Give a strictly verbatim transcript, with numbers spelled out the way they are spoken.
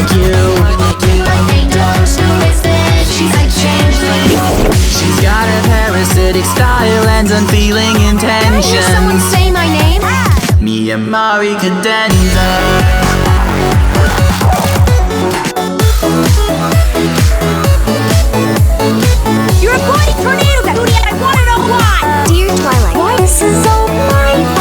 than you. My angel, who is this? She's like changeling. She's got a parasitic style and unfeeling Did someone intentions. say my name? Miyamari Cadenza. You're a bloody tornado, Hootie, and I wanna know why! Dear Twilight, why this is all mine?